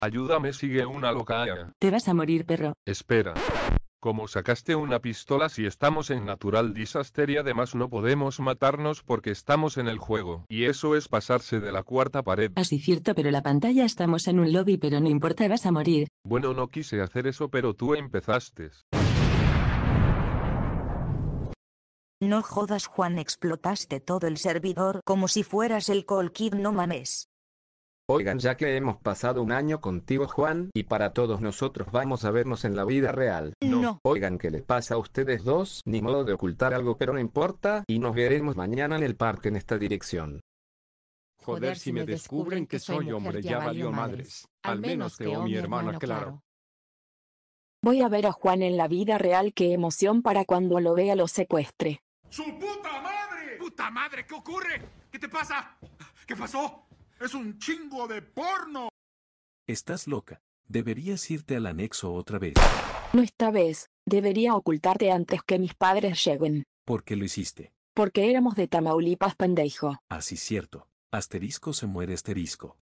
Ayúdame, sigue una loca. Te vas a morir, perro. Espera. ¿Cómo sacaste una pistola si estamos en Natural Disaster y además no podemos matarnos porque estamos en el juego? Y eso es pasarse de la cuarta pared. Así cierto, pero la pantalla estamos en un lobby, pero no importa, vas a morir. Bueno, no quise hacer eso, pero tú empezaste. No jodas, Juan, explotaste todo el servidor como si fueras el Call Kid, no mames. Oigan, ya que hemos pasado un año contigo, Juan, y para todos nosotros vamos a vernos en la vida real. No. Oigan, ¿qué les pasa a ustedes dos? Ni modo de ocultar algo, pero no importa, y nos veremos mañana en el parque en esta dirección. Joder, si me descubren que soy hombre, ya valió madres. Al menos Teo, mi hermano, claro. Voy a ver a Juan en la vida real, qué emoción para cuando lo vea lo secuestre. ¡Su puta madre! ¡Puta madre! ¿Qué ocurre? ¿Qué te pasa? ¿Qué pasó? ¡Es un chingo de porno! Estás loca. Deberías irte al anexo otra vez. No esta vez, debería ocultarte antes que mis padres lleguen. ¿Por qué lo hiciste? Porque éramos de Tamaulipas, pendejo. Así cierto. Asterisco se muere asterisco.